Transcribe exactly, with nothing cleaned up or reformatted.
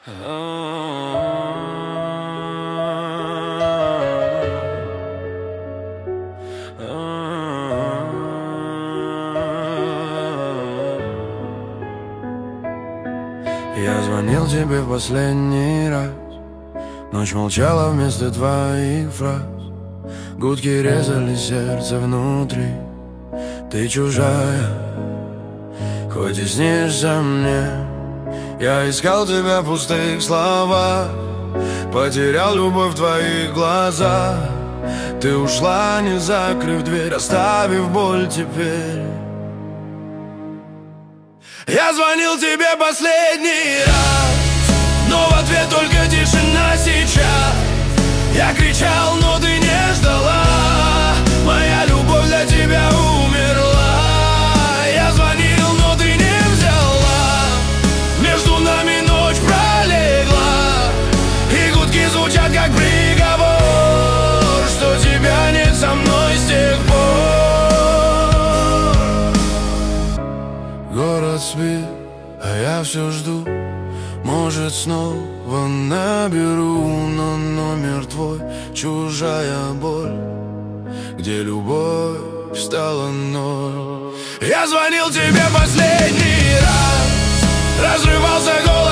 Я звонил тебе в последний раз, ночь молчала вместо твоих фраз. Гудки резали сердце внутри. Ты чужая, хоть и снишься мне. Я искал тебя в пустых словах, потерял любовь в твоих глазах. Ты ушла, не закрыв дверь, оставив боль теперь. Я звонил тебе последний раз, но в ответ только тишина сейчас. Я кричал, но ты не ждала. Моя любовь для тебя умерла. Я звонил, но ты не взяла. Между нами ночь пролегла, и гудки звучат как приговор, что тебя нет со мной с тех пор. Город спит, а я все жду. Может, снова наберу, но номер твой — чужая боль, где любовь стала ноль. Я звонил тебе последний раз, разрывался голос